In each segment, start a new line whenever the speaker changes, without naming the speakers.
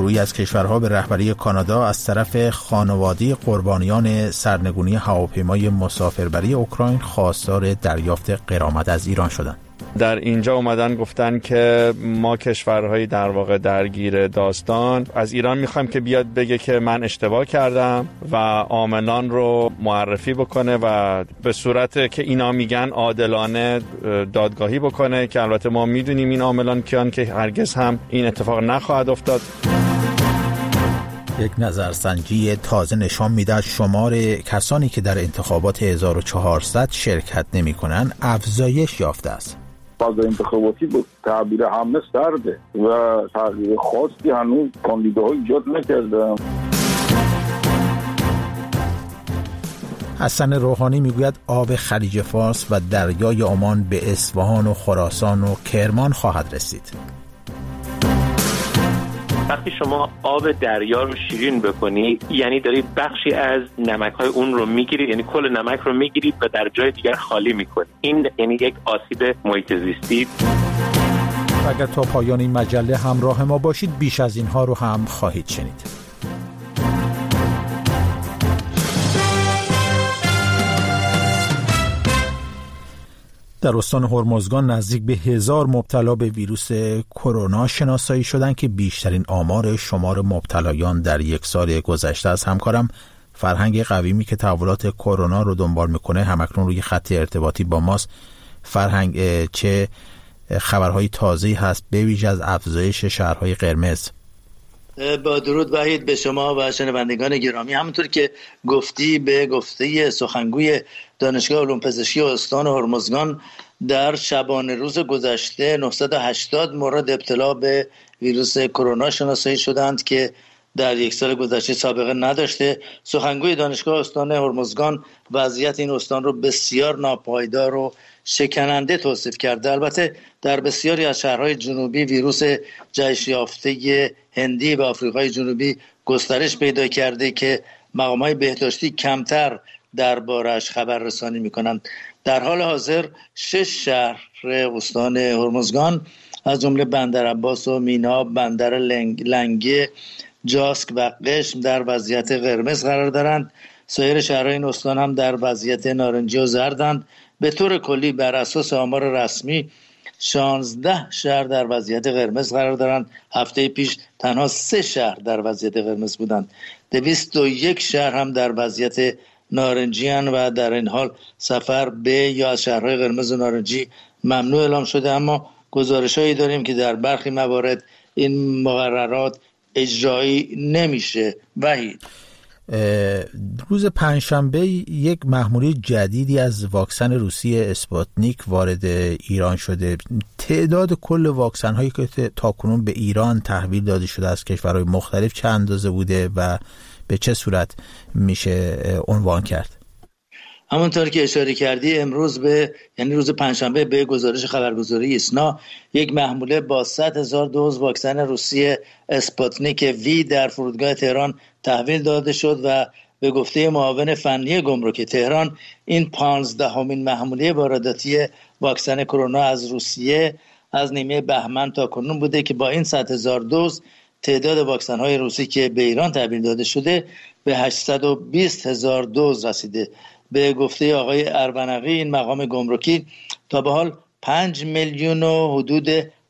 گروهی از کشورها به رهبری کانادا از طرف خانواده قربانیان سرنگونی هواپیمای مسافربری اوکراین خواستار دریافت غرامت از ایران شدند.
در اینجا اومدن گفتن که ما کشورهای در واقع درگیر داستان از ایران میخوایم که بیاد بگه که من اشتباه کردم و عاملان رو معرفی بکنه و به صورت که اینا میگن عادلانه دادگاهی بکنه، که البته ما میدونیم این عاملان کیان که هرگز هم این اتفاق نخواهد افتاد.
یک نظرسنجی تازه نشان می‌دهد شمار کسانی که در انتخابات 1400 شرکت نمی‌کنند افزایش یافته است.
فاز انتخاباتی به تعبیر همه سرده و تغییر خاصی هنوز کاندیداها ایجاد نکردن.
حسن روحانی میگوید آب خلیج فارس و دریای عمان به اصفهان و خراسان و کرمان خواهد رسید.
وقتی شما آب دریا رو شیرین بکنی یعنی دارید بخشی از نمک‌های اون رو میگیرید، یعنی کل نمک رو میگیرید و در جای دیگر خالی میکنید. این یعنی یک آسیب محیط زیستی.
اگر تا پایان این مجله همراه ما باشید بیش از اینها رو هم خواهید شنید. در استان هرمزگان نزدیک به 1000 مبتلا به ویروس کرونا شناسایی شدند که بیشترین آمار شمار مبتلایان در یک سال گذشته است. همکارم فرهنگ قویمی که تحولات کرونا رو دنبال میکنه همکنون روی خط ارتباطی با ماست. فرهنگ، چه خبرهای تازه‌ای هست به ویژه از افزایش شهرهای قرمز؟
با درود وحید به شما و شنوندگان گرامی. همونطور که گفتی به گفته سخنگوی دانشگاه علوم پزشکی استان هرمزگان در شبانه روز گذشته 980 مورد ابتلا به ویروس کرونا شناسایی شدند که در یک سال گذشته سابقه نداشته. سخنگوی دانشگاه استان هرمزگان وضعیت این استان رو بسیار ناپایدار و شکننده توصیف کرده. البته در بسیاری از شهرهای جنوبی ویروس جهش یافته هندی و آفریقای جنوبی گسترش پیدا کرده که مقامات بهداشتی کمتر دربارش خبررسانی می‌کنند. در حال حاضر 6 شهر استان هرمزگان از جمله بندرعباس و میناب، بندر لنگه، جاسک و قشم در وضعیت قرمز قرار دارند. سایر شهرهای این استان هم در وضعیت نارنجی و زردند. به طور کلی بر اساس آمار رسمی 16 شهر در وضعیت قرمز قرار دارند. هفته پیش تنها 3 شهر در وضعیت قرمز بودند. 201 شهر هم در وضعیت نارنجی هستند و در این حال سفر به یا از شهرهای قرمز و نارنجی ممنوع اعلام شده، اما گزارش‌هایی داریم که در برخی موارد این مقررات اجرایی نمیشه. وحید،
روز پنجشنبه یک محموله جدیدی از واکسن روسی اسپوتنیک وارد ایران شده. تعداد کل واکسن هایی که تاکنون به ایران تحویل داده شده از کشورهای مختلف چه اندازه بوده و به چه صورت میشه عنوان کرد؟
همونطور که اشاره کردی امروز یعنی روز پنجشنبه به گزارش خبرگزاری ایسنا یک محموله با 100,000 دوز واکسن روسی اسپوتنیک وی در فرودگاه تهران تحویل داده شد و به گفته معاون فنی گمرک تهران این 15مین محموله وارداتی واکسن کرونا از روسیه از نیمه بهمن تا کنون بوده که با این 100,000 دوز تعداد واکسن های روسی که به ایران تحویل داده شده به 820,000 دوز رسیده. به گفته آقای اربنقی این مقام گمرکی تا به حال 5 میلیون و حدود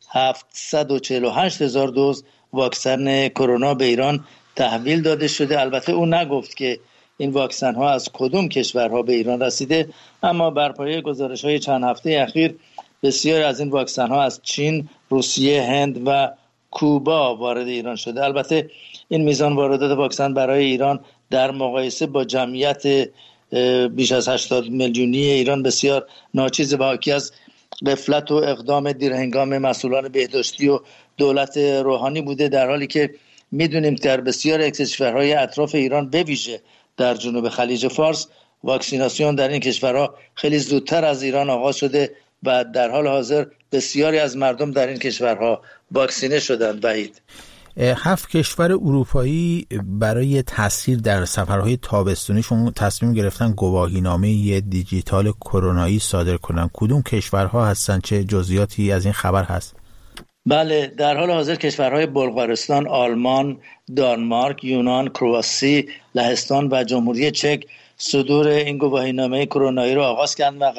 748,000 دوز واکسن کرونا به ایران تحویل داده شده. البته او نگفت که این واکسن ها از کدوم کشورها به ایران رسیده، اما بر پایه گزارش های چند هفته اخیر بسیار از این واکسن ها از چین، روسیه، هند و کوبا وارد ایران شده. البته این میزان واردات واکسن برای ایران در مقایسه با جمعیت بیش از 80 میلیونی ایران بسیار ناچیز و حاکی از غفلت و اقدام دیرهنگام مسئولان بهداشتی و دولت روحانی بوده، در حالی که میدونیم در بسیار از کشورهای اطراف ایران به ویژه در جنوب خلیج فارس واکسیناسیون در این کشورها خیلی زودتر از ایران آغاز شده و در حال حاضر بسیاری از مردم در این کشورها واکسینه شدند. وحید،
7 کشور اروپایی برای تسهیل در سفرهای تابستونیشون تصمیم گرفتن گواهینامه دیجیتال کرونایی صادر کنن. کدوم کشورها هستن؟ چه جزئیاتی از این خبر هست؟
بله، در حال حاضر کشورهای بلغارستان، آلمان، دانمارک، یونان، کرواسی، لهستان و جمهوری چک صدور این گواهینامه کرونایی را آغاز کردند و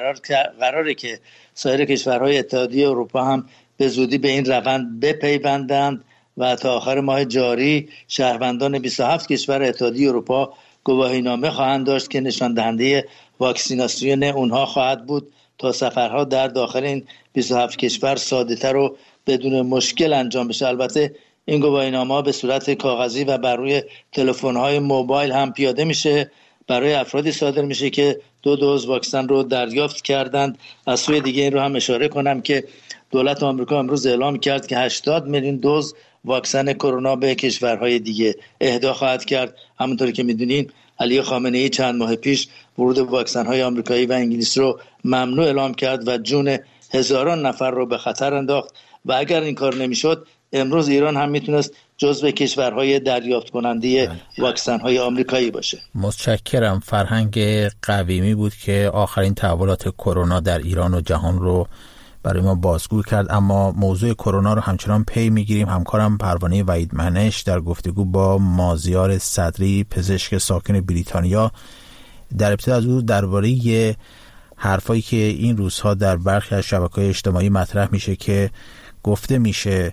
قراره که سایر کشورهای اتحادیه اروپا هم به زودی به این روند بپیوندند و تا آخر ماه جاری شهروندان 27 کشور اتحادیه اروپا گواهینامه خواهند داشت که نشان دهنده واکسیناسیون اونها خواهد بود تا سفرها در داخل این 27 کشور ساده‌تر و بدون مشکل انجام بشه. البته این گواهینامه به صورت کاغذی و بر روی تلفن‌های موبایل هم پیاده میشه، برای افرادی صادر میشه که 2 دوز واکسن رو دریافت کردند. از سوی دیگه این رو هم اشاره کنم که دولت آمریکا امروز اعلام کرد که 80 میلیون دوز واکسن کرونا به کشورهای دیگه اهدا خواهد کرد. همونطوری که میدونین علی خامنه‌ای چند ماه پیش ورود واکسن‌های آمریکایی و انگلیس رو ممنوع اعلام کرد و جون هزاران نفر رو به خطر انداخت و اگر این کار نمیشد امروز ایران هم میتونست جزو کشورهای دریافت کننده واکسن‌های آمریکایی باشه.
متشکرم. فرهنگ قویمی بود که آخرین تحولات کرونا در ایران و جهان رو برای ما بازگو کرد، اما موضوع کرونا رو همچنان پی میگیریم. همکارم پروانه وحید منش در گفتگو با مازیار صدری، پزشک ساکن بریتانیا، در ابتدا از او درباره حرفایی که این روزها در برخی از شبکه‌های اجتماعی مطرح میشه که گفته میشه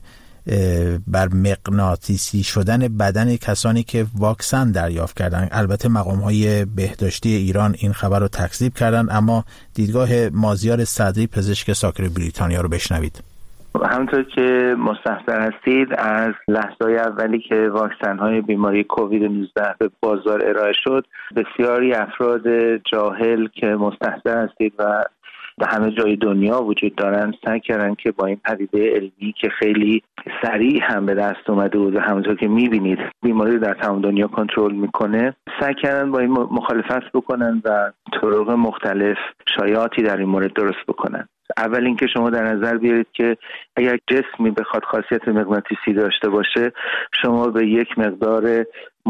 بر مغناطیسی شدن بدن کسانی که واکسن دریافت کردن. البته مقام‌های بهداشتی ایران این خبر رو تکذیب کردن، اما دیدگاه مازیار صدری، پزشک ساکن بریتانیا رو بشنوید.
همونطور که مستحضر هستید، از لحظه‌های اولی که واکسن‌های بیماری کووید 19 به بازار ارائه شد، بسیاری افراد جاهل که مستحضر هستید و در همه جای دنیا وجود دارن سعی کردن که با این پدیده علمی که خیلی سریع هم به دست اومده بود و همونطور که می‌بینید بیماری در تمام دنیا کنترل میکنه، سعی کردن با این مخالفت بکنن و طرق مختلف شایعاتی در این مورد درست بکنن. اول اینکه شما در نظر بیارید که اگر جسمی بخواد خاصیت مغناطیسی داشته باشه، شما به یک مقدار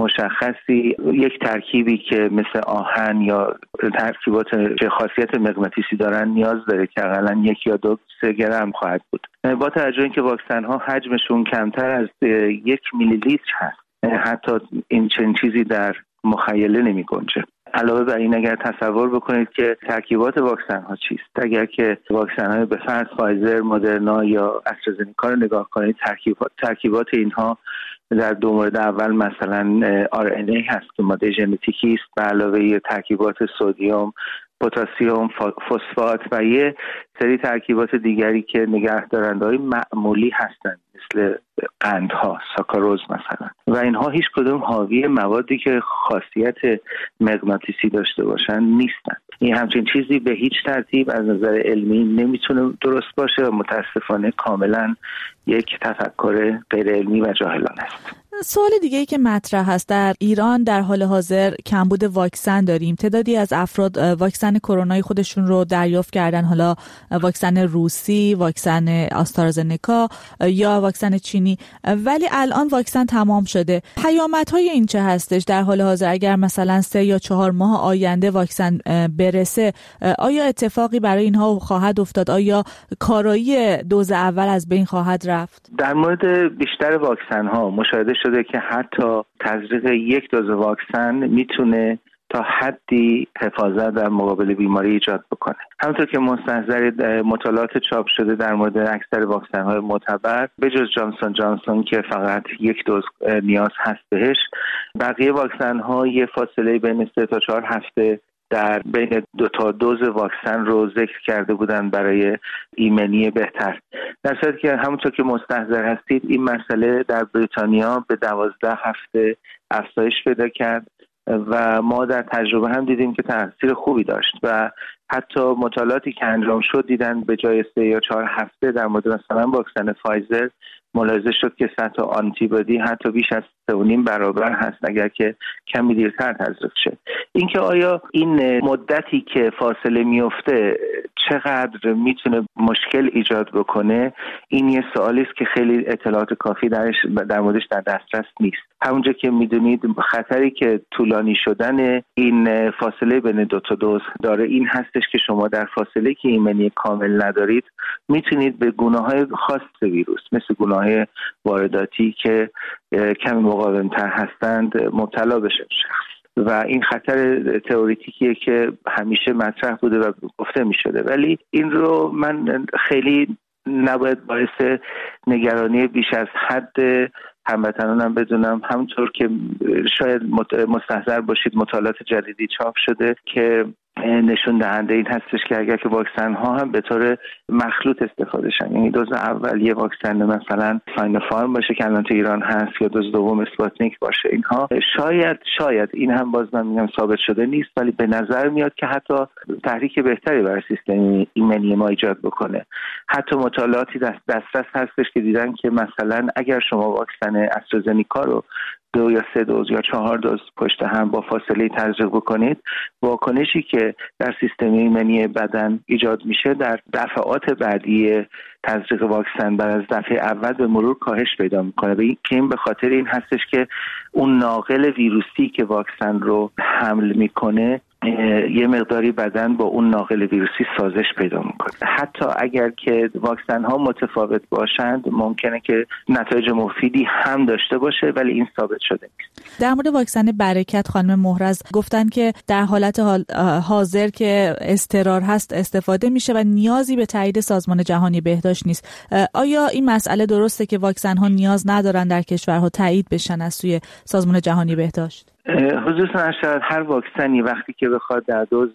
مشخصی، یک ترکیبی که مثل آهن یا ترکیبات که خاصیت مغناطیسی دارن نیاز داره که حداقل 1 یا 2 گرم خواهد بود. با توجه اینکه واکسن ها حجمشون کمتر از 1 میلی لیتر هست، حتی این چنین چیزی در مخیله نمی گنجه. علاوه بر این اگر تصور بکنید که ترکیبات واکسن ها چیست، اگر که واکسن های به فرض فایزر، مدرنا یا استرازنیکا رو نگاه کنید، ترکیبات اینها در 2 مورد اول مثلا RNA هست که ماده ژنتیکی است، به علاوه ترکیبات سدیم، پتاسیم، فسفات و یه سری ترکیبات دیگری که نگهدارنده‌های معمولی هستند مثل قندها، ساکاروز مثلا، و اینها هیچ کدوم حاوی موادی که خاصیت مغناطیسی داشته باشن نیستند. این همچین چیزی به هیچ ترتیب از نظر علمی نمیتونه درست باشه و متاسفانه کاملا یک تفکر غیر علمی و جاهلانه است.
سوال دیگه ای که مطرح هست، در ایران در حال حاضر کمبود واکسن داریم. تعدادی از افراد واکسن کرونای خودشون رو دریافت کردن، حالا واکسن روسی، واکسن آسترازنکا یا واکسن چینی، ولی الان واکسن تمام شده. پیامدهای این چه هستش در حال حاضر؟ اگر مثلا 3 یا 4 ماه آینده واکسن برسه، آیا اتفاقی برای اینها خواهد افتاد؟ آیا کارایی دوز اول از بین خواهد رفت؟
در مورد بیشتر واکسن ها مشاهده شده که حتی تزریق 1 دوز واکسن میتونه تا حدی حفاظت در مقابل بیماری ایجاد بکنه. همونطور که مستحضر مطالعات چاپ شده در مورد اکثر واکسن‌های معتبر به جز جانسون جانسون که فقط 1 دوز نیاز هست بهش، بقیه واکسن‌ها یه فاصله بین 3 تا 4 هفته در بین 2 تا دوز واکسن رو ذکر کرده بودن برای ایمنی بهتر. در صورتی که همونطور که مستحضر هستید این مسئله در بریتانیا به 12 هفته افزایش پیدا کرد و ما در تجربه هم دیدیم که تاثیر خوبی داشت و حتی مطالعاتی که انجام شد دیدن به جای 3 یا 4 هفته در مورد مثلا واکسن فایزر ملاحظه شد که سطح آنتیبادی حتی بیش از 3.5 برابر هست اگر که کمی دیرتر تزریق شه. اینکه آیا این مدتی که فاصله میفته چقدر میتونه مشکل ایجاد بکنه، این یه سوالی است که خیلی اطلاعات کافی در موردش در دسترس نیست. همونجا که میدونید خطری که طولانی شدن این فاصله بین 2 تا دوز داره این هستش هستش که شما در فاصله که ایمنی کامل ندارید میتونید به گونه‌های خاص ویروس مثل گونه‌های وارداتی که کمی مقاوم‌تر هستند مبتلا بشه شخص و این خطر تئوریتیکیه که همیشه مطرح بوده و گفته می‌شده، ولی این رو من خیلی نباید باعث نگرانی بیش از حد هموطنانم بدونم. همونطور که شاید مستحضر باشید مطالعات جدیدی چاپ شده که نشون دهنده این هستش که اگر که واکسن ها هم به طور مخلوط استفاده شن، یعنی دوز اول یه واکسن مثلا ساینوفارم باشه که الان تو ایران هست یا دوز دوم اسپوتنیک باشه، اینها شاید این هم باز من میگم ثابت شده نیست، ولی به نظر میاد که حتی تحریک بهتری برای سیستم ایمنی ما ایجاد بکنه. حتی مطالعاتی دسترس هستش که دیدن که مثلا اگر شما واکسن استرازنیکا رو 2 یا 3 دوز یا 4 دوز پشت هم با فاصله تزریق بکنید، واکنشی که در سیستم ایمنی بدن ایجاد میشه در دفعات بعدی تزریق واکسن بعد از دفعه اول به مرور کاهش پیدا میکنه. که این به خاطر این هستش که اون ناقل ویروسی که واکسن رو حمل میکنه یه مقداری بدن با اون ناقل ویروسی سازش پیدا میکنه. حتی اگر که واکسن ها متفاوت باشند ممکنه که نتایج مفیدی هم داشته باشه، ولی این ثابت شده نیست.
در مورد واکسن برکت خانم مهرز گفتن که در حالت حاضر که اضطرار هست استفاده میشه و نیازی به تایید سازمان جهانی بهداشت نیست. آیا این مسئله درسته که واکسن ها نیاز ندارن در کشورها تایید بشن از سوی سازمان جهانی بهداشت؟
حضور نشد هر واکسنی وقتی که بخواد در دوز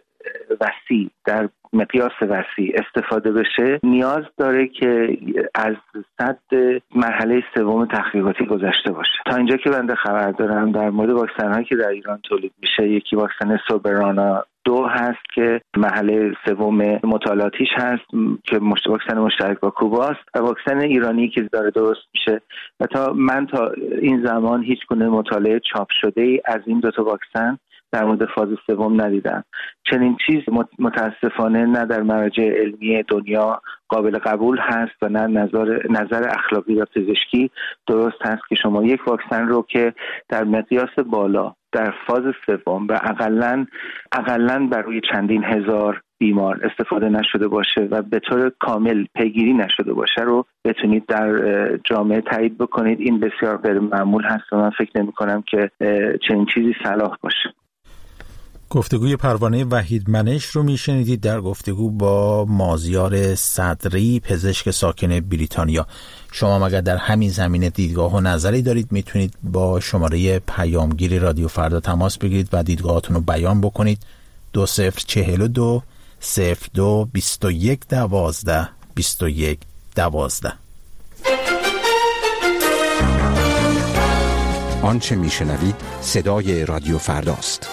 وسیع در مقیاس وسیع استفاده بشه نیاز داره که از صد مرحله سوم تحقیقاتی گذشته باشه. تا اینجا که بنده خبر دارم در مورد واکسن هایی که در ایران تولید میشه، یکی واکسن سوبرانا 2 هست که مرحله سوم مطالعاتیش هست که واکسن مشترک با کوباست و واکسن ایرانی که داره درست میشه و تا این زمان هیچ گونه مطالعه چاپ شده ای از این 2 تا واکسن در مورد فاز سوم ندیدم. چنین چیز متاسفانه نه در مراجع علمی دنیا قابل قبول هست و نه نظر اخلاقی و پزشکی درست هست که شما یک واکسن رو که در مقیاس بالا در فاز سوم و اقلن بر روی چندین هزار بیمار استفاده نشده باشه و به طور کامل پیگیری نشده باشه رو بتونید در جامعه تایید بکنید. این بسیار غیر معمول هست و من فکر نمی کنم که چنین چیزی صلاح باشه.
گفتگوی پروانه وحیدمنش رو میشنیدید در گفتگو با مازیار صدری، پزشک ساکن بریتانیا. شما مگر در همین زمینه دیدگاه و نظری دارید میتونید با شماره پیامگیر رادیو فردا تماس بگیرید و دیدگاهاتون رو بیان بکنید. 2042 02 21 12 21 12.
آنچه میشنوید صدای رادیو فرداست.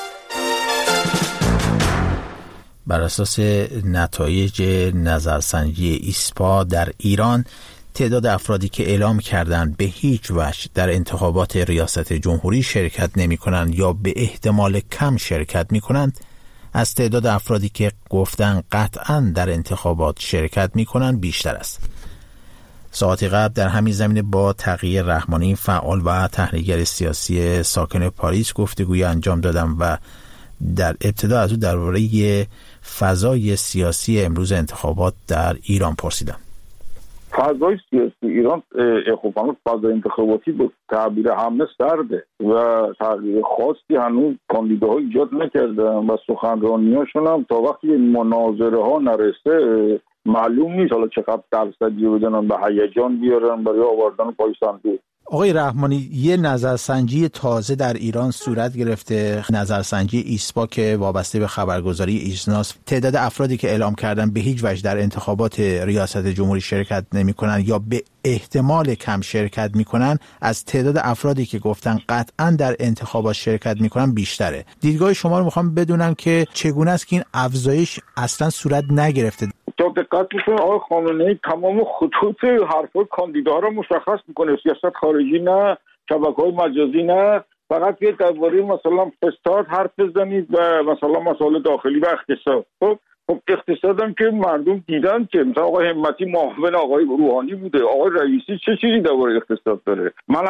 بر اساس نتایج نظرسنجی ایسپا در ایران تعداد افرادی که اعلام کردند به هیچ وجه در انتخابات ریاست جمهوری شرکت نمی کنند یا به احتمال کم شرکت می کنند از تعداد افرادی که گفتن قطعاً در انتخابات شرکت می کنند بیشتر است. ساعتی قبل در همین زمینه با تقی رحمانی فعال و تحلیلگر سیاسی ساکن پاریس گفتگوی انجام دادم و در ابتدا از او درباره فضای سیاسی امروز انتخابات در ایران پرسیدم.
فضای سیاسی ایران فضای انتخاباتی به تعبیر همه سرده و تغییر خاصی هنوز کاندیداها ایجاد نکردن و سخنرانیاشون هم تا وقتی مناظره ها نرسه معلوم نیست حالا چقدر درصدی بدن به هیجان بیارن برای آوردن پای صندوق.
آقای رحمانی، یه نظرسنجی تازه در ایران صورت گرفته، نظرسنجی ایسپا که وابسته به خبرگزاری ایسناس. تعداد افرادی که اعلام کردن به هیچ وجه در انتخابات ریاست جمهوری شرکت نمی‌کنن یا به احتمال کم شرکت می‌کنن از تعداد افرادی که گفتن قطعاً در انتخابات شرکت می‌کنن بیشتره. دیدگاه شما رو می‌خوام بدونم که چگونه است که این افزایش اصلاً صورت نگرفته؟
تا دقت بکنید آقای خامنه‌ای تمام خطوط حرفای کاندیداها رو مشخص میکنه. سیاست خارجی نه، شبکه‌های مجازی نه، فقط یه درباره مثلا فساد حرف بزنید و مثلا مسائل داخلی و اقتصاد. خب اقتصادم که مردم دیدن که مثلا آقای همتی معاون آقای روحانی بوده، آقای رئیسی چه چیزی درباره اقتصاد داره. من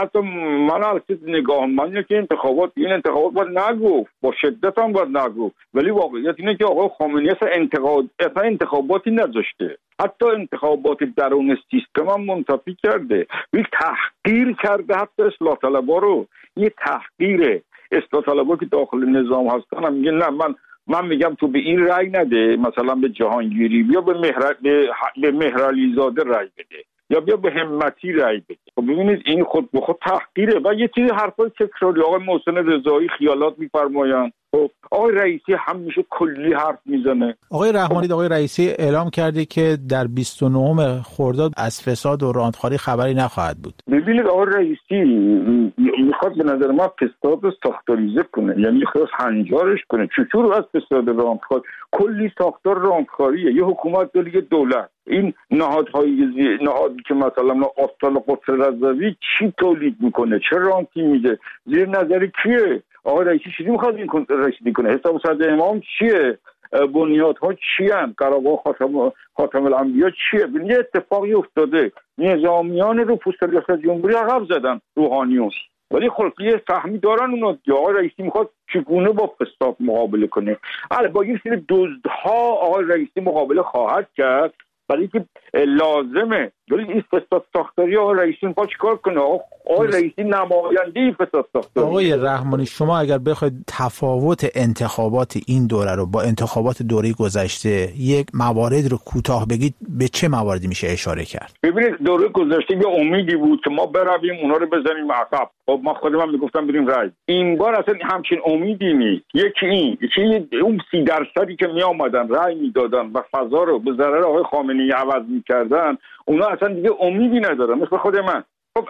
نگاهم که این انتخابات باید نگفت، با شدت هم باید نگفت، ولی واقعیت اینه که آقای خامنه‌ای اصلا انتخاباتی نذاشته، حتی انتخابات درون سیستم هم منتفی کرده، یک تحقیر کرده حتی اصلاح طلبا رو. یه تحقیر اصلاح طلبا که داخل نظام هستن هم میگه نه من میگم تو به این رأی نده، مثلا به جهانگیری بیا به مهرعلی زاده رأی بده یا بیا به همتی رأی بده. خب ببینید این خود به خود تحقیره. و یه چیزی حرفای تکراری آقای محسن رضایی خیالات میفرمایند. خب آقای رئیسی همیشه کلی حرف میزنه.
آقای رحمانی، آقای رئیسی اعلام کرده که در 29 خرداد از فساد و راندخواری خبری نخواهد بود.
ببینید آقای رئیسی میخواد به نظر من فساد رو ساختاریزه کنه، یعنی میخواد هنجارش کنه. چطور از فساد راندخواری؟ کلی ساختار راندخاریه. یه حکومت داره، یه دولت. این نهادی که مثلا آستان قدس رضوی چی تولید میکنه، چه رانتی میده، زیر نظر کیه؟ آقای رئیسی چیزی میخواد این رسیدگی کنه؟ حساب صدر امام چیه؟ بنیادها چی هستند؟ قرارگاه خاتم الانبیا چیه؟ یه اتفاقی افتاده، نظامیان رو پوست ریاست جمهوری عقب زدن روحانیون، ولی خلقی فهمی دارن اونا. آقای رئیسی میخواد چگونه با فساد مقابله کنه؟ با این سری دزدها آقای رئیسی مقابله خواهد کرد، ولی که لازمه. ولی این فساد ساختاری آقای رئیسی میخواد چیکار کنه؟ آقای رئیسی نماینده فساد ساختاری.
آقای رحمانی، شما اگر بخواید تفاوت انتخابات این دوره رو با انتخابات دوره گذشته یک موارد رو کوتاه بگید، به چه مواردی میشه اشاره کرد؟
ببینید دوره گذشته یه امیدی بود که ما برویم اونا رو بزنیم عقب. خب ما خودم میگفتم بریم رای. این بار اصلا همچین امیدی نیست. یکی اون 30% که می اومدن رای میدادن و فضا رو به ضرر آقای خامنه‌ای عوض میکردن، اونا اصلا دیگه امیدی ندارن. مثل خود من. خب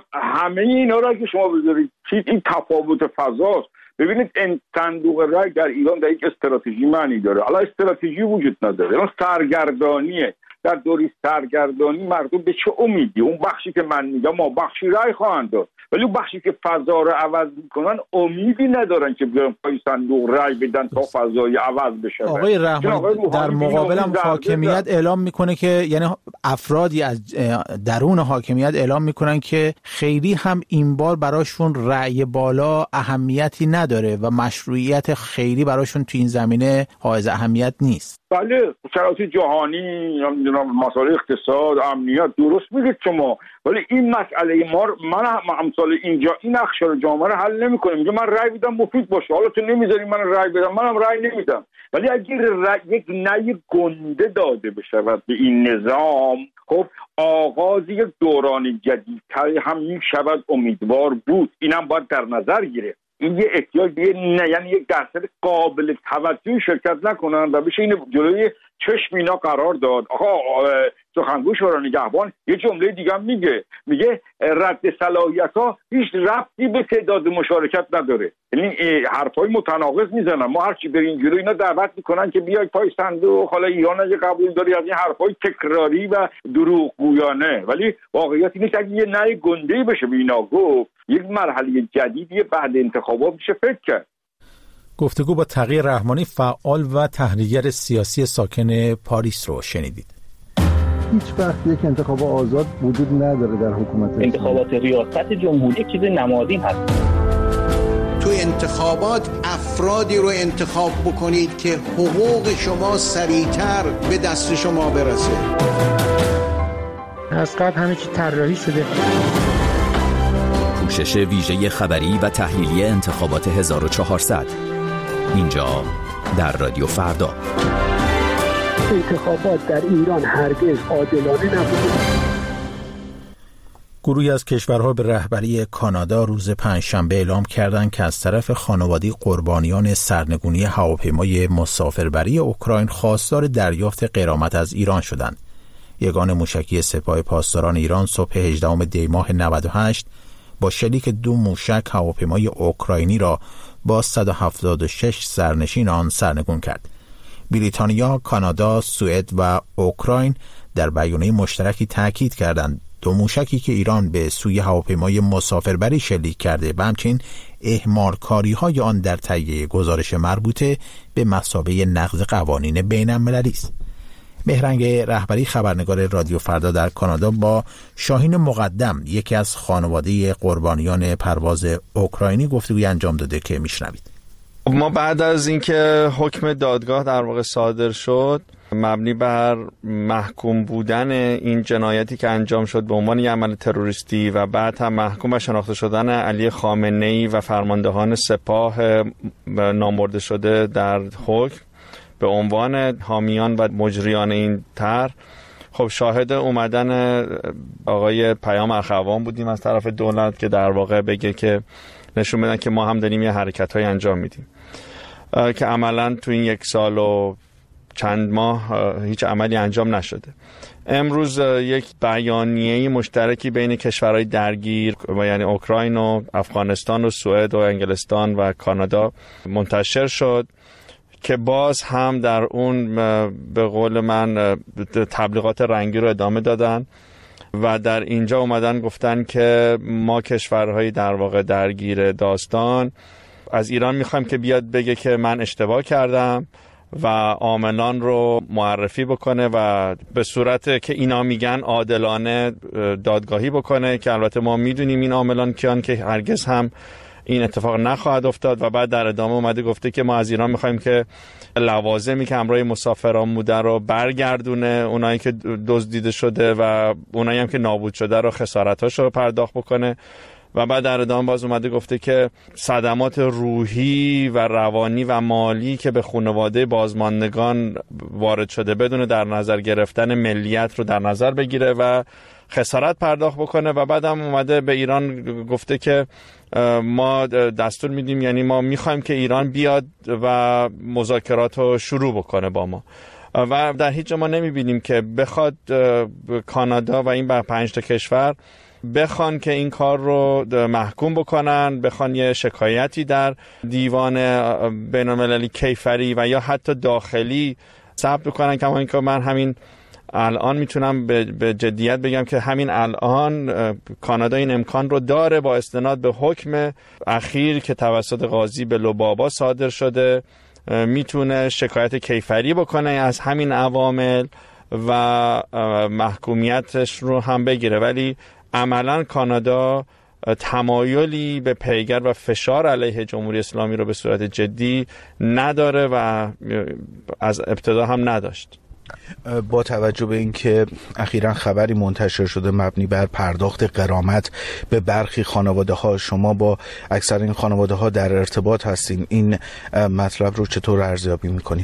همه اینا رو که شما بذارید این تفاوت فضاست. ببینید این صندوق رای در ایران در یک استراتژی معنی داره. حالا استراتژی وجود نداره، اون سرگردانیه. در دوری سرگردانی مردم به چه امیدی؟ اون بخشی که من میگم ما بخشی رای خواهند داد، ولی اون بخشی که فضا رو عوض میکنن امیدی ندارن که بیان پای صندوق رای بدن تا فضای عوض بشه.
آقای رحمانی در مقابلم حاکمیت اعلام میکنه که یعنی افرادی از درون حاکمیت اعلام میکنن که خیلی هم این بار براشون رأی بالا اهمیتی نداره و مشروعیت خیلی براشون تو این زمینه حائز اهمیت نیست.
بله، شرایط جهانی، مسائل اقتصاد، امنیت، درست میگید شما، ولی این مسئله من امثال اینجا این اقشار جامعه رو حل نمی‌کنه. میگه من رأی بدم مفید باشه، حالا تو نمیذاری من رأی بدم، منم رأی نمیدم. ولی اگر یک نهی گنده داده بشه به این نظام، خب آغاز یک دوران جدیدتری هم میشود امیدوار بود. اینم باید در نظر گرفت. این یه احتیاج یعنی یک درصد قابل توجه شرکت نکنن و بشه این جلوی چشم اینا قرار داد. آقا سخنگوی شورای نگهبان یه جمله دیگه هم میگه رد صلاحیت‌ها هیچ ربطی به تعداد مشارکت نداره. یعنی حرفای متناقض میزنن. ما هرچی بریم جلو اینا دعوت میکنن که بیای پای صندوق، حالا ایران اگه قبول داری از این حرفای تکراری و دروغگویانه. ولی واقعیت اینه که اگه یه نه گنده‌ای بشه به اینا گفت، یک مرحله جدیدی بعد انتخابات میشه فکر کرد.
گفتگو با تقی رحمانی، فعال و تحلیلگر سیاسی ساکن پاریس رو شنیدید.
هیچ وقت یک انتخاب آزاد وجود نداره در حکومت.
انتخابات ریاست جمهوری چیز نمادین هست.
تو انتخابات افرادی رو انتخاب بکنید که حقوق شما سریعتر به دست شما برسه.
از قبل همه چی طراحی شده.
پوشش ویژه خبری و تحلیلی انتخابات 1400 اینجا در رادیو فردا.
انتخابات در ایران هرگز عادلانه نبود.
گروهی از کشورها به رهبری کانادا روز پنجشنبه اعلام کردند که از طرف خانواده قربانیان سرنگونی هواپیمای مسافربری اوکراین خواستار دریافت غرامت از ایران شدند. یگان موشکی سپاه پاسداران ایران صبح 18 دی ماه 98 با شلیک 2 موشک هواپیمای اوکراینی را با 176 سرنشین آن سرنگون کرد. بریتانیا، کانادا، سوئد و اوکراین در بیانیه مشترکی تاکید کردند 2 موشکی که ایران به سوی هواپیمای مسافربری شلیک کرده و همچنین اهمال‌کاری‌های آن در تهیه گزارش مربوطه به مثابه نقض قوانین بین‌المللی است. مهرنگ رهبری خبرنگار رادیو فردا در کانادا با شاهین مقدم، یکی از خانواده قربانیان پرواز اوکراینی، گفتگوی انجام داده که میشنوید.
ما بعد از اینکه حکم دادگاه در واقع صادر شد، مبنی بر محکوم بودن این جنایتی که انجام شد به عنوان یک عمل تروریستی و بعد هم محکوم به شناخته شدن علی خامنه‌ای و فرماندهان سپاه نامبرده شده در حکم به عنوان حامیان و مجریان این طرح، خب شاهد اومدن آقای پیام اخوان بودیم از طرف دولت که در واقع بگه که نشون بدن که ما هم داریم یه حرکت‌های انجام میدیم که عملاً تو این 1 سال و چند ماه هیچ عملی انجام نشده. امروز یک بیانیه مشترکی بین کشورهای درگیر یعنی اوکراین و افغانستان و سوئد و انگلستان و کانادا منتشر شد که باز هم در اون به قول من تبلیغات رنگی رو ادامه دادن و در اینجا اومدن گفتن که ما کشورهای در واقع درگیر داستان از ایران میخوایم که بیاد بگه که من اشتباه کردم و عاملان رو معرفی بکنه و به صورت که اینا میگن عادلانه دادگاهی بکنه، که البته ما میدونیم این عاملان کیان که هرگز هم این اتفاق نخواهد افتاد. و بعد در ادامه اومده گفته که ما از ایران میخوایم که لوازمی که همراه مسافران بوده رو برگردونه، اونایی که دزدیده شده و اونایی هم که نابود شده رو خسارتاشو رو پرداخت بکنه. و بعد در ادامه باز اومده گفته که صدمات روحی و روانی و مالی که به خانواده بازماندگان وارد شده بدون در نظر گرفتن ملیت رو در نظر بگیره و خسارت پرداخت بکنه. و بعد هم اومده به ایران گفته که ما دستور میدیم، یعنی ما میخوایم که ایران بیاد و مذاکرات رو شروع بکنه با ما. و در هیچ جا ما نمیبینیم که بخواد کانادا و این 5 تا کشور بخوان که این کار رو محکوم بکنن، بخوان یه شکایتی در دیوان بین‌المللی کیفری و یا حتی داخلی ثبت بکنن. کما اینکه من همین الان میتونم به جدیت بگم که همین الان کانادا این امکان رو داره با استناد به حکم اخیر که توسط قاضی به لوبابا صادر شده، میتونه شکایت کیفری بکنه از همین عوامل و محکومیتش رو هم بگیره. ولی عملا کانادا تمایلی به پیگر و فشار علیه جمهوری اسلامی رو به صورت جدی نداره و از ابتدا هم نداشت.
با توجه به اینکه اخیراً خبری منتشر شده مبنی بر پرداخت غرامت به برخی خانواده ها، شما با اکثر این خانواده ها در ارتباط هستین، این مطلب رو چطور ارزیابی میکنید؟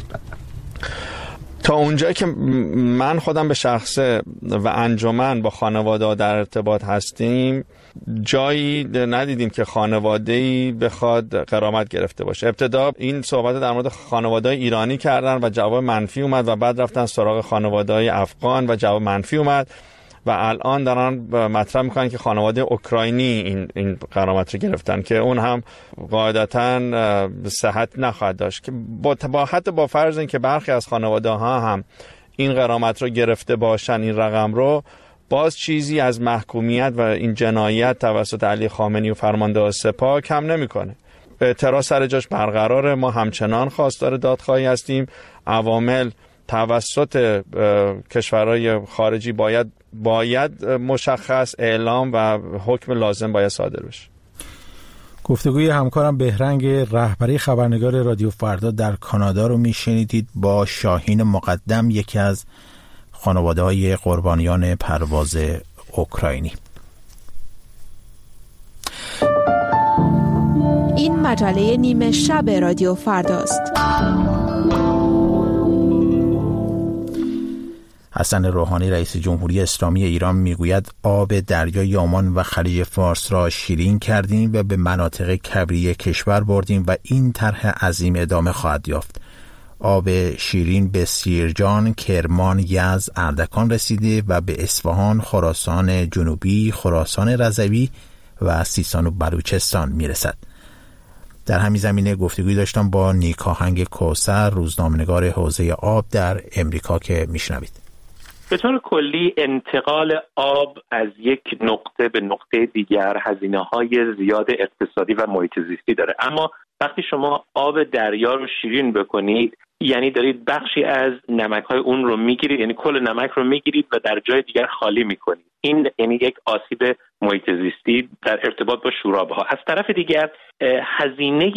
تا اونجایی که من خودم به شخصه و انجمن با خانواده در ارتباط هستیم، جایی ندیدیم که خانواده‌ای بخواد غرامت گرفته باشه. ابتدا این صحبت در مورد خانواده ایرانی کردن و جواب منفی اومد و بعد رفتن سراغ خانواده افغان و جواب منفی اومد و الان دارن مطرح میکنن که خانواده اوکراینی این غرامت رو گرفتن که اون هم قاعدتاً صحت نخواهد داشت. که حتی با فرض این که برخی از خانواده ها هم این غرامت رو گرفته باشن، این رقم رو، باز چیزی از محکومیت و این جنایت توسط علی خامنه‌ای و فرمانده سپاه کم نمیکنه. اعتراض سر جاش برقراره. ما همچنان خواستار دادخواهی هستیم. عوامل توسط کشورهای خارجی باید مشخص اعلام و حکم لازم باید صادر بشه.
گفتگوی همکارم بهرنگ رهبری خبرنگار رادیو فردا در کانادا رو میشنیدید با شاهین مقدم، یکی از خانواده‌های قربانیان پرواز اوکراینی.
این مجله نیمه شب رادیو فرداست.
حسن روحانی رئیس جمهوری اسلامی ایران میگوید آب دریای عمان و خلیج فارس را شیرین کردیم و به مناطق کبری کشور بردیم و این طرح عظیم ادامه خواهد یافت. آب شیرین به سیرجان، کرمان، یزد، اردکان رسیده و به اصفهان، خراسان جنوبی، خراسان رضوی و سیستان و بلوچستان میرسد. در همین زمینه گفتگوی داشتم با نیکاهنگ کوثر، روزنامه‌نگار حوزه آب در امریکا که میشنوید.
به طور کلی انتقال آب از یک نقطه به نقطه دیگر هزینه‌های زیاد اقتصادی و محیط زیستی داره، اما وقتی شما آب دریا رو شیرین بکنید یعنی دارید بخشی از نمک‌های اون رو میگیرید، یعنی کل نمک رو میگیرید و در جای دیگر خالی میکنید. این یعنی یک آسیب محیط زیستی در ارتباط با شوراب‌ها. از طرف دیگر هزینه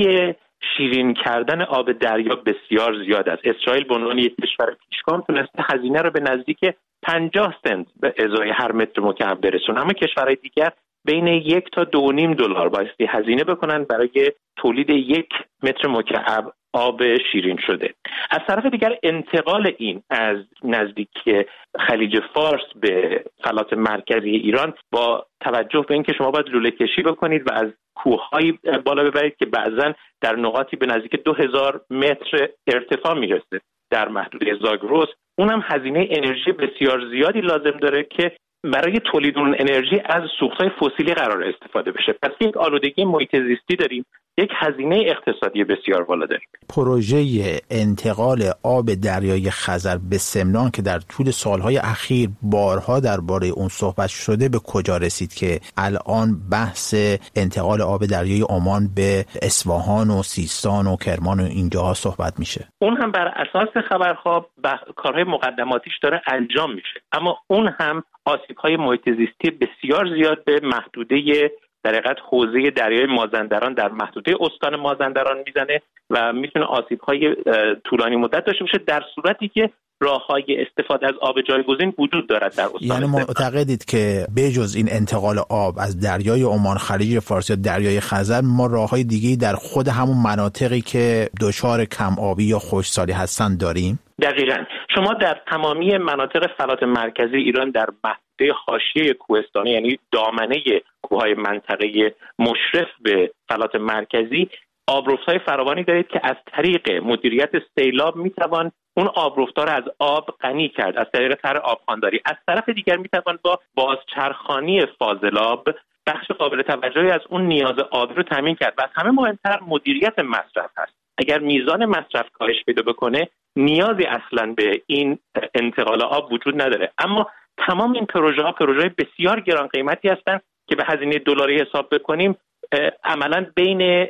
شیرین کردن آب دریا بسیار زیاد است. اسرائیل به عنوان یک کشور پیشگام تونسته هزینه رو به نزدیک 50 سنت به ازای هر متر مکعب برسونه، اما کشورهای دیگر بین 1 تا 2.5 دلار بایستی هزینه بکنن برای تولید 1 متر مکعب آب شیرین شده. از طرف دیگر انتقال این از نزدیک خلیج فارس به فلات مرکزی ایران با توجه به اینکه شما باید لوله کشی بکنید و از کوه‌های بالا ببرید که بعضاً در نقاطی به نزدیک 2000 متر ارتفاع میرسه در محدوده زاگرس، اونم هزینه انرژی بسیار زیادی لازم داره که برای تولید اون انرژی از سوخت‌های فسیلی قرار استفاده بشه. پس یک آلودگی محیط زیستی داریم، یک هزینه اقتصادی بسیار بالا داریم.
پروژه انتقال آب دریای خزر به سمنان که در طول سالهای اخیر بارها درباره اون صحبت شده به کجا رسید که الان بحث انتقال آب دریای عمان به اصفهان و سیستان و کرمان و اینجاها صحبت میشه؟
اون هم بر اساس خبرها کارهای مقدماتیش داره انجام میشه، اما اون هم آسیب‌های محیط زیستی بسیار زیاد به محدوده در حقیقت حوزه دریای مازندران در محدوده استان مازندران میزنه و میتونه آسیب‌های طولانی مدت داشته باشه در صورتی که راه‌های استفاده از آب جایگزین وجود دارد در استان.
یعنی معتقدید که بجز این انتقال آب از دریای عمان، خلیج فارس یا دریای خزر، ما راه‌های دیگه‌ای در خود همون مناطقی که دچار کم آبی یا خشکسالی هستن داریم؟
دقیقاً. شما در تمامی مناطق فلات مرکزی ایران در محدوده حاشیه کوهستانی، یعنی دامنه کوههای منطقه مشرف به فلات مرکزی، آبرفت‌های فراوانی دارید که از طریق مدیریت سیلاب میتوان اون آبرفت‌ها را از آب غنی کرد از طریق طرح آبخوانداری. از طرف دیگر میتوان با بازچرخانی فاضلاب بخش قابل توجهی از اون نیاز آبی رو تامین کرد و از همه مهمتر مدیریت مصرف هست. اگر میزان مصرف کاهش پیدا بکنه نیازی اصلا به این انتقال آب وجود نداره. اما تمام این پروژه بسیار گران قیمتی هستند که به هزینه دلاری حساب بکنیم عملاً بین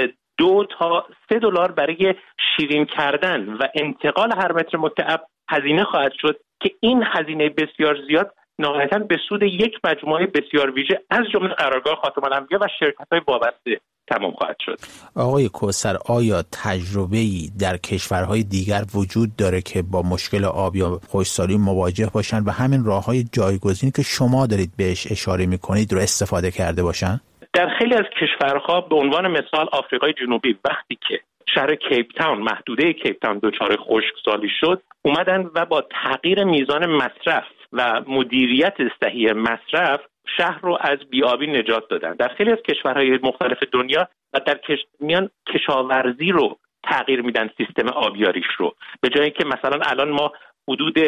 2 تا 3 دلار برای شیرین کردن و انتقال هر متر مکعب هزینه خواهد شد که این هزینه بسیار زیاد نهایتاً به سود یک مجموعه بسیار ویژه از جمله قرارگاه خاتم الانبیا و شرکت‌های وابسته تمام خواهد شد.
آقای کوثر، آیا تجربه‌ای در کشورهای دیگر وجود داره که با مشکل آب یا خشکسالی مواجه باشن و همین راه‌های جایگزینی که شما دارید بهش اشاره می‌کنید رو استفاده کرده باشن؟
در خیلی از کشورها به عنوان مثال آفریقای جنوبی وقتی که شهر کیپ تاون، محدوده کیپ تاون دچار خشکسالی شد، اومدن و با تغییر میزان مصرف و مدیریت صحیح مصرف شهر رو از بی‌آبی نجات دادن. در خیلی از کشورهای مختلف دنیا و در میان کشاورزی رو تغییر میدن، سیستم آبیاریش رو، به جایی که مثلا الان ما حدود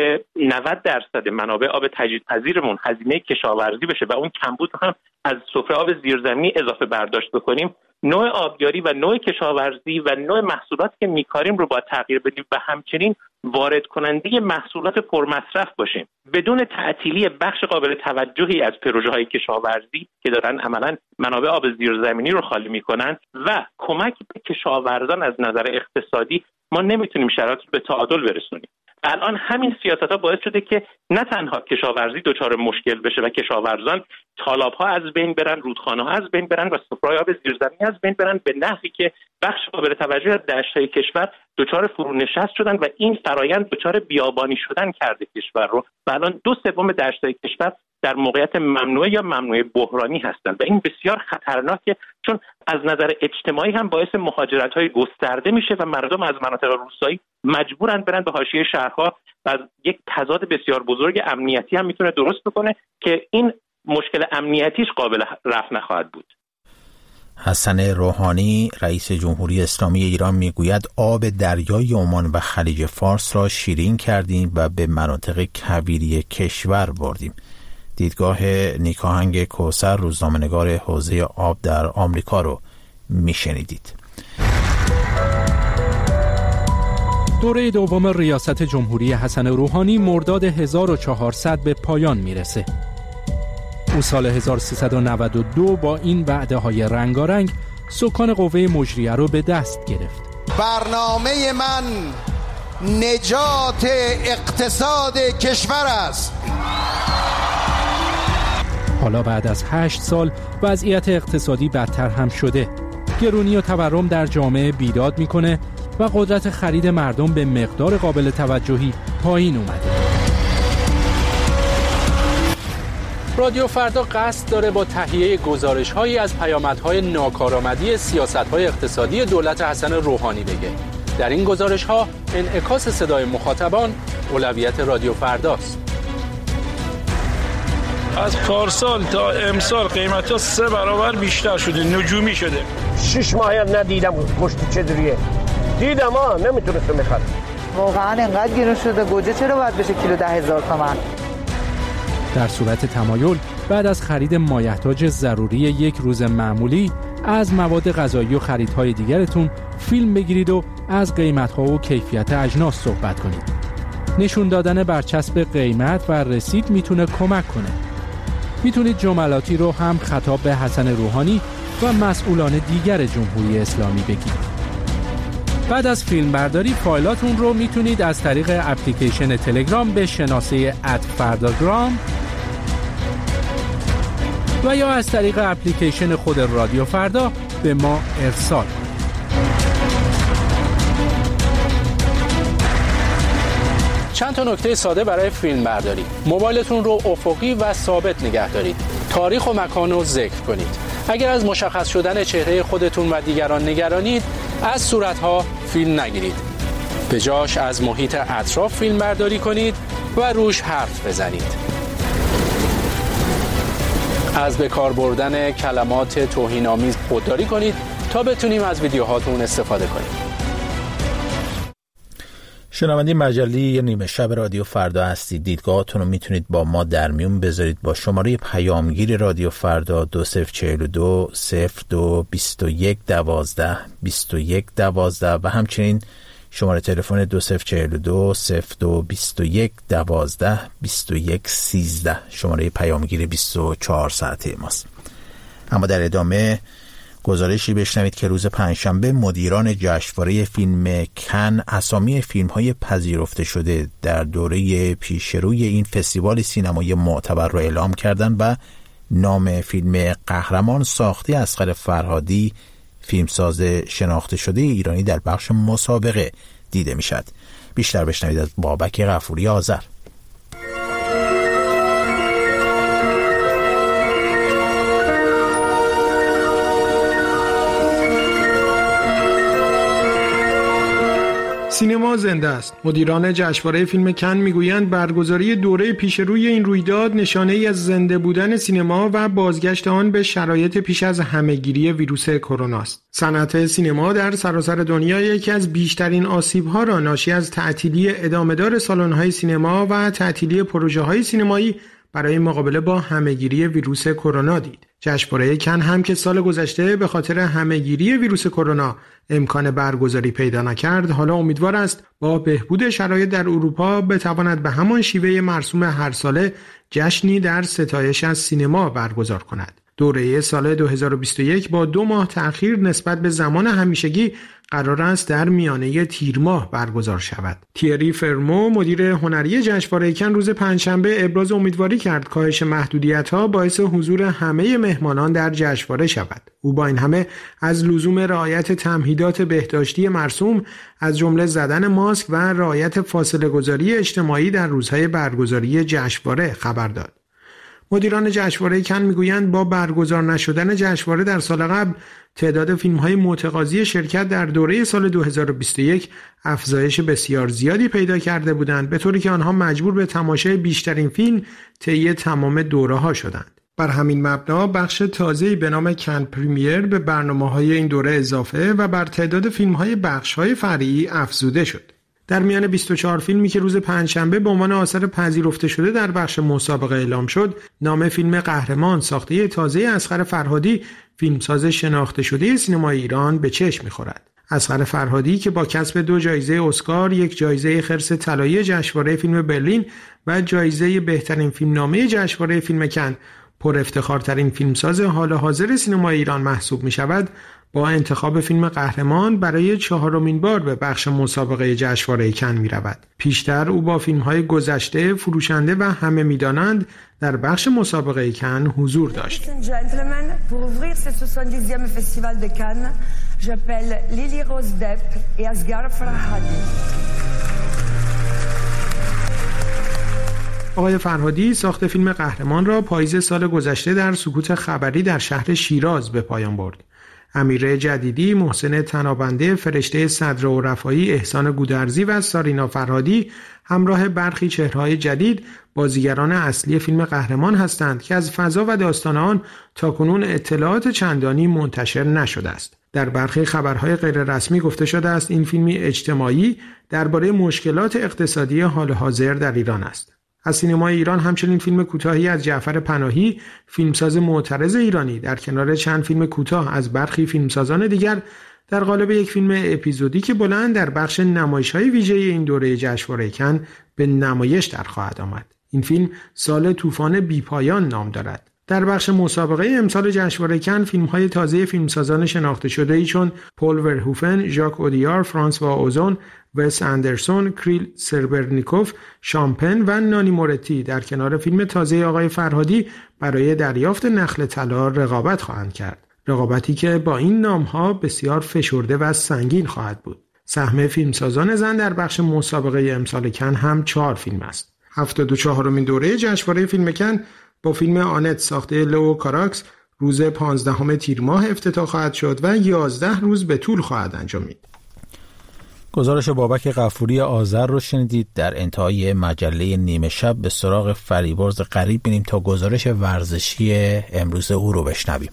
90% منابع آب تجدیدپذیرمون هزینه کشاورزی بشه و اون کمبود هم از سفره آب زیرزمینی اضافه برداشت بکنیم، نوع آبیاری و نوع کشاورزی و نوع محصولات که میکاریم رو باید تغییر بدیم و همچنین وارد کننده محصولات پرمصرف باشیم. بدون تعطیلی بخش قابل توجهی از پروژه‌های کشاورزی که دارن عملاً منابع آب زیرزمینی رو خالی میکنن و کمک به کشاورزان از نظر اقتصادی، ما نمیتونیم شرایط رو به تعادل برسونیم. الان همین سیاست‌ها باعث شده که نه تنها کشاورزی دچار مشکل بشه و کشاورزان تالاب‌ها از بین برن، رودخانه‌ها از بین برن و سفره‌های آب زیرزمینی از بین برن، به نحوی که بخش قابل توجهی از دشت‌های کشور دچار فرونشست شدن و این فرایند دچار بیابانی شدن کرده کشور رو و الان 2/3 دشت‌های کشور در موقعیت ممنوعه یا ممنوعه بحرانی هستند و این بسیار خطرناکه، چون از نظر اجتماعی هم باعث مهاجرت‌های گسترده میشه و مردم از مناطق روستایی مجبورن برن به حاشیه شهرها و یک تضاد بسیار بزرگ امنیتی هم میتونه درست بکنه که این مشکل امنیتیش قابل رفع نخواهد بود.
حسن روحانی رئیس جمهوری اسلامی ایران میگوید آب دریای عمان و خلیج فارس را شیرین کردیم و به مناطق کویری کشور بردیم. دیدگاه نیکاهنگ کوثر، روزنامه‌نگار حوزه آب در آمریکا رو میشنیدید.
دوره دوم ریاست جمهوری حسن روحانی مرداد 1400 به پایان میرسه. او سال 1392 با این وعده‌های رنگارنگ سکان قوه مجریه رو به دست گرفت.
برنامه من نجات اقتصاد کشور است.
حالا بعد از 8 سال وضعیت اقتصادی بدتر هم شده. گرونی و تورم در جامعه بیداد میکنه و قدرت خرید مردم به مقدار قابل توجهی پایین اومده. رادیو فردا قصد داره با تهیه گزارش‌هایی از پیامدهای ناکارآمدی سیاست‌های اقتصادی دولت حسن روحانی بگه. در این گزارش‌ها انعکاس صدای مخاطبان اولویت رادیو فرداست.
از پارسال تا امسال قیمت‌ها 3 برابر بیشتر شده، نجومی شده.
6 ماه ندیدم گوشت چجوریه. دیدم نمیتونستم بخرم.
واقعا انقدر گرون شده گوجه چرا باید بشه کیلو 10,000 تومان؟
در صورت تمایل بعد از خرید مایحتاج ضروری یک روز معمولی از مواد غذایی و خریدهای دیگرتون فیلم بگیرید و از قیمت‌ها و کیفیت اجناس صحبت کنید. نشون دادن برچسب قیمت و رسید میتونه کمک کنه. میتونید جملاتی رو هم خطاب به حسن روحانی و مسئولان دیگر جمهوری اسلامی بگید. بعد از فیلم برداری فایلاتون رو میتونید از طریق اپلیکیشن تلگرام به شناسه @فرداگرام و یا از طریق اپلیکیشن خود رادیو فردا به ما ارسال کنید. چند تا نکته ساده برای فیلم برداری. موبایلتون رو افقی و ثابت نگه دارید. تاریخ و مکان رو ذکر کنید. اگر از مشخص شدن چهره خودتون و دیگران نگرانید، از صورتها فیلم نگیرید. به جاش از محیط اطراف فیلم برداری کنید و روش حرف بزنید. از به کار بردن کلمات توهین‌آمیز خودداری کنید تا بتونیم از ویدیوهاتون استفاده کنیم.
شنونده مجله نیمه شب رادیو فردا هستید. دیدگاهاتون رو میتونید با ما در میون بذارید با شماره پیامگیر رادیو فردا 2042 02 21 12 21 12 و همچنین شماره تلفن 2042 02 21 12 21 13 شماره پیامگیر 24 ساعته ماست. اما در ادامه گزارشی بشنوید که روز پنجشنبه مدیران جشنواره فیلم کن اسامی فیلم‌های پذیرفته شده در دوره پیشروی این فستیوال سینمایی معتبر را اعلام کردند و نام فیلم قهرمان ساخته اصغر فرهادی، فیلمساز شناخته شده ایرانی، در بخش مسابقه دیده میشد. بیشتر بشنوید از بابک غفوری آذر.
سینما زنده است. مدیران جشنواره فیلم کن میگویند برگزاری دوره پیش روی این رویداد نشانه ای از زنده بودن سینما و بازگشت آن به شرایط پیش از همهگیری ویروس کرونا است. صنعت سینما در سراسر دنیا یکی از بیشترین آسیب‌ها را ناشی از تعطیلی ادامه‌دار سالن‌های سینما و تعطیلی پروژه‌های سینمایی برای مقابله با همهگیری ویروس کرونا دید. جشنواره کن هم که سال گذشته به خاطر همهگیری ویروس کرونا امکان برگزاری پیدا نکرد، حالا امیدوار است با بهبود شرایط در اروپا بتواند به همان شیوه مرسوم هر ساله جشنی در ستایش از سینما برگزار کند. دوره سال 2021 با 2 ماه تأخیر نسبت به زمان همیشگی قرار است در میانه تیر ماه برگزار شود. تیری فرمو مدیر هنری جشنواره کن روز پنجشنبه ابراز امیدواری کرد کاهش محدودیت‌ها باعث حضور همه مهمانان در جشنواره شود. او با این همه از لزوم رعایت تمهیدات بهداشتی مرسوم از جمله زدن ماسک و رعایت فاصله گذاری اجتماعی در روزهای برگزاری جشنواره خبر داد. مدیران جشنواره کن میگویند با برگزار نشدن جشنواره در سال قبل تعداد فیلم‌های متقاضی شرکت در دوره سال 2021 افزایش بسیار زیادی پیدا کرده بودند، به طوری که آنها مجبور به تماشای بیشترین فیلم طی تمام دوره‌ها شدند. بر همین مبنا بخش تازه‌ای به نام کن پریمیر به برنامه‌های این دوره اضافه و بر تعداد فیلم‌های بخش‌های فرعی افزوده شد. در میان 24 فیلمی که روز پنجشنبه به عنوان آثار پذیرفته شده در بخش مسابقه اعلام شد، نام فیلم قهرمان ساخته تازه اصغر فرهادی، فیلمساز شناخته شده سینمای ایران، به چشم می‌خورد. اصغر فرهادی که با کسب 2 جایزه اسکار، 1 جایزه خرس طلایی جشنواره فیلم برلین و جایزه بهترین فیلمنامه جشنواره فیلم کن پر افتخارترین فیلمساز حال حاضر سینمای ایران محسوب می شود، با انتخاب فیلم قهرمان برای 4مین بار به بخش مسابقه جشنواره کن می رود. پیشتر او با فیلم‌های گذشته، فروشنده و همه می‌دانند در بخش مسابقه کن حضور داشت. آقای فرهادی ساخت فیلم قهرمان را پاییز سال گذشته در سکوت خبری در شهر شیراز به پایان برد. امیره جدیدی، محسن تنابنده، فرشته صدر و رفایی، احسان گودرزی و سارینا فرهادی همراه برخی چهره‌های جدید بازیگران اصلی فیلم قهرمان هستند که از فضا و داستان آن تاکنون اطلاعات چندانی منتشر نشده است. در برخی خبرهای غیررسمی گفته شده است این فیلمی اجتماعی درباره مشکلات اقتصادی حال حاضر در ایران است. از سینمای ایران همچنین فیلم کوتاهی از جعفر پناهی، فیلمساز معترض ایرانی، در کنار چند فیلم کوتاه از برخی فیلمسازان دیگر در قالب یک فیلم اپیزودیک بلند در بخش نمایش‌های ویژه این دوره جشنواره کن به نمایش در خواهد آمد. این فیلم سال طوفان بی‌پایان نام دارد. در بخش مسابقه امسال جشنواره کن فیلم‌های تازه فیلمسازان شناخته شده‌ای چون پل ورهوفن، ژاک اودیار، فرانسوا اوزون، وس اندرسون، کریل سربرنیکوف، شامپن و نانی مورتی در کنار فیلم تازه آقای فرهادی برای دریافت نخل طلا رقابت خواهند کرد. رقابتی که با این نام‌ها بسیار فشرده و سنگین خواهد بود. سهم فیلمسازان زن در بخش مسابقه امسال کن هم 4 فیلم است. 74مین دوره جشنواره فیلم کن با فیلم آنت ساخته لو کاراکس روز 15 تیر ماه افتتاح خواهد شد و 11 روز به طول خواهد انجامید.
گزارش بابک غفوری آذر رو شنیدید. در انتهای مجله نیمه شب به سراغ فریبرز غریب بینیم تا گزارش ورزشی امروز او رو بشنویم.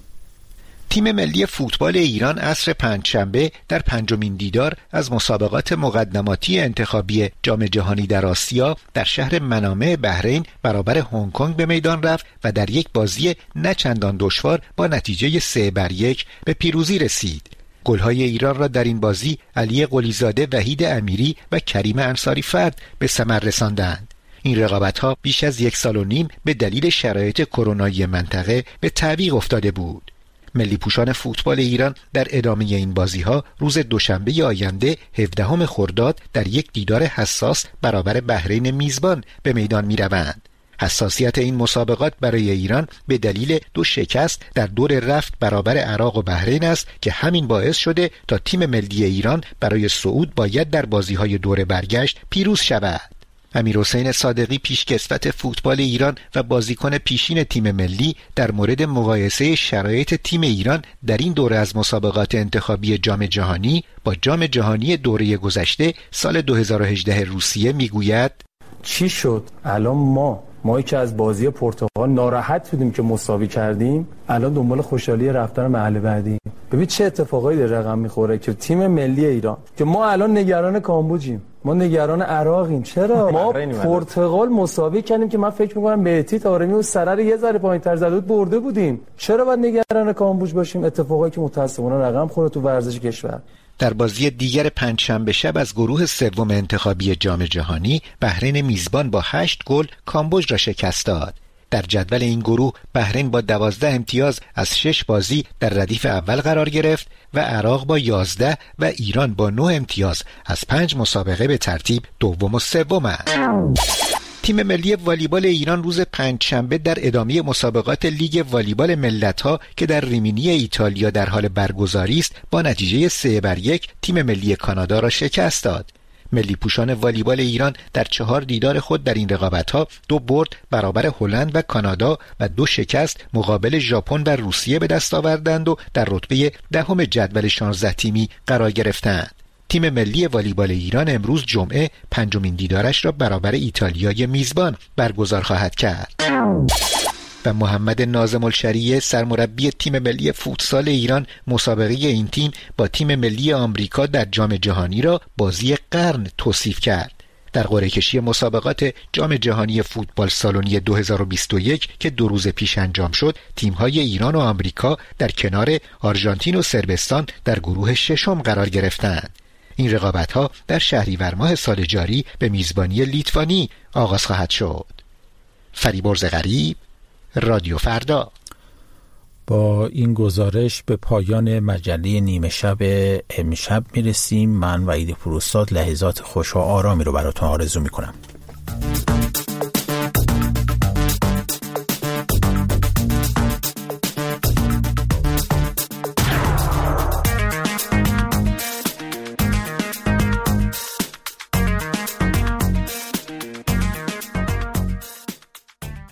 تیم ملی فوتبال ایران عصر پنجشنبه در 5مین دیدار از مسابقات مقدماتی انتخابی جام جهانی در آسیا در شهر منامه بحرین برابر هنگ کنگ به میدان رفت و در یک بازی نه چندان دشوار با نتیجه 3-1 به پیروزی رسید. گل‌های ایران را در این بازی علی قلیزاده، وحید امیری و کریم انصاری فرد به ثمر رساندند. این رقابت‌ها بیش از 1.5 سال به دلیل شرایط کرونایی منطقه به تعویق افتاده بود. ملی پوشان فوتبال ایران در ادامه این بازی‌ها روز دوشنبه آینده 17 خرداد در یک دیدار حساس برابر بحرین میزبان به میدان می‌روند. حساسیت این مسابقات برای ایران به دلیل 2 شکست در دور رفت برابر عراق و بحرین است که همین باعث شده تا تیم ملی ایران برای صعود باید در بازی‌های دور برگشت پیروز شود. امیرحسین صادقی پیشکسوت فوتبال ایران و بازیکن پیشین تیم ملی در مورد مقایسه شرایط تیم ایران در این دوره از مسابقات انتخابی جام جهانی با جام جهانی دوره گذشته سال 2018 روسیه میگوید:
چی شد الان ما که از بازی پرتغال ناراحت بودیم که مساوی کردیم، الان دنبال خوشحالی رفتن مرحله بعدی. ببین چه اتفاقایی در رقم میخوره که تیم ملی ایران، که ما الان نگران کامبوجیم، ما نگران عراقیم. چرا؟ ما پرتغال مساوی کردیم که من فکر میکنم مهدی طارمی و سرر یه ذره پایین‌تر زده بود برده بودیم. چرا باید نگران کامبوج باشیم؟ اتفاقایی که متأسفانه رقم خورده تو ورزش کشور.
در بازی دیگر پنجشنبه شب از گروه سوم انتخابی جام جهانی بحرین میزبان با 8 گل کامبوج را شکست داد. در جدول این گروه بحرین با 12 امتیاز از 6 بازی در ردیف اول قرار گرفت و عراق با 11 و ایران با 9 امتیاز از 5 مسابقه به ترتیب دوم و سوم است. تیم ملی والیبال ایران روز پنجشنبه در ادامه مسابقات لیگ والیبال ملت‌ها که در ریمینی ایتالیا در حال برگزاری است با نتیجه 3-1 تیم ملی کانادا را شکست داد. ملی پوشان والیبال ایران در 4 دیدار خود در این رقابت‌ها 2 برد برابر هلند و کانادا و 2 شکست مقابل ژاپن و روسیه به دست آوردند و در رتبه 10 جدول 16 تیمی قرار گرفتند. تیم ملی والیبال ایران امروز جمعه 5مین دیدارش را برابر ایتالیای میزبان برگزار خواهد کرد. و محمد ناظم الشریعه سرمربی تیم ملی فوتسال ایران مسابقه این تیم با تیم ملی آمریکا در جام جهانی را بازی قرن توصیف کرد. در قرعه کشی مسابقات جام جهانی فوتبال سالنی 2021 که 2 روز پیش انجام شد، تیم‌های ایران و آمریکا در کنار آرژانتین و صربستان در گروه ششم قرار گرفتند. این رقابت‌ها در شهریور ماه سال جاری به میزبانی لیتوانی آغاز خواهد شد. فریبرز غریب، رادیو فردا.
با این گزارش به پایان مجله نیمه شب امشب میرسیم. من وحید پوروزاد لحظات خوش و آرامی رو براتون آرزو میکنم.